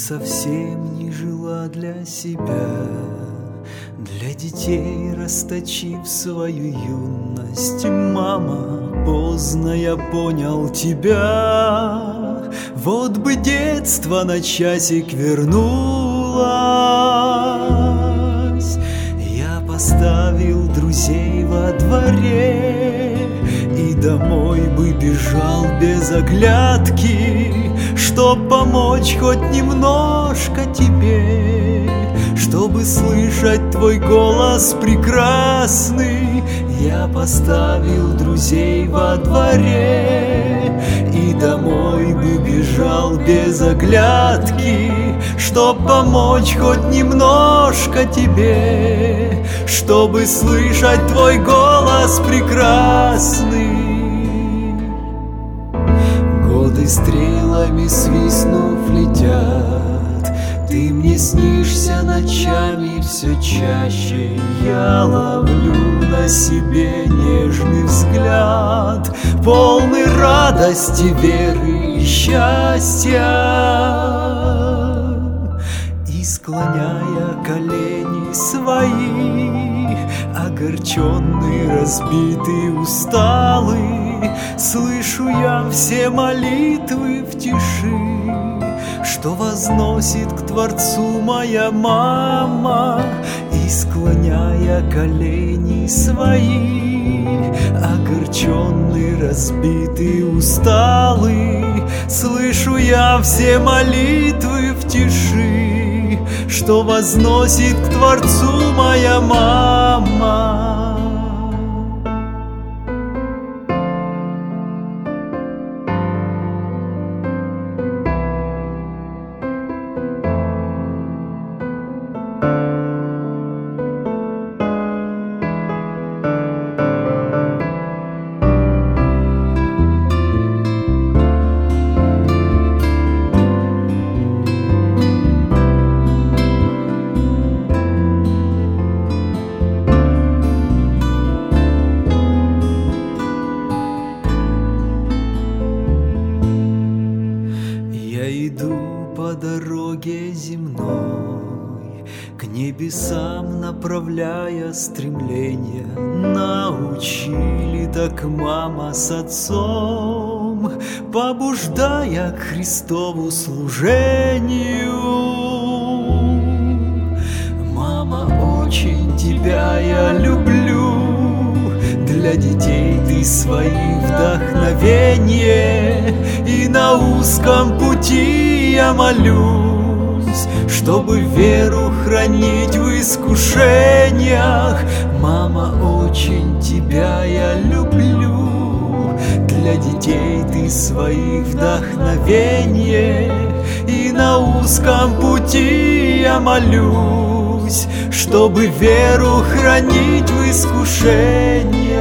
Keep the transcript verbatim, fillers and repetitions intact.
совсем не жила для себя, для детей расточив свою юность. Мама, поздно я понял тебя, вот бы детство на часик вернулось. Я поставил друзей во дворе и домой бы бежал без оглядки, чтоб помочь хоть немножко тебе, чтобы слышать твой голос прекрасный. Я поставил друзей во дворе и домой бы бежал без оглядки, чтоб помочь хоть немножко тебе, чтобы слышать твой голос прекрасный. Годы стрелами свистнув летят, ты мне снишься ночами все чаще. Я ловлю на себе нежный взгляд, полный радости, веры и счастья. И склоняя колени свои, огорченный, разбитый, усталый, слышу я все молитвы в тиши, что возносит к Творцу моя мама. И склоняя колени свои, огорченный, разбитый, усталый, слышу я все молитвы в тиши, что возносит к Творцу моя мама. По дороге земной, к небесам направляя стремления, научили так мама с отцом, побуждая к Христову служению. Мама, очень тебя я люблю, для детей ты свои вдохновение, и на узком пути я молюсь, чтобы веру хранить в искушениях. Мама, очень тебя я люблю, для детей ты свои вдохновение, и на узком пути я молюсь, чтобы веру хранить в искушениях.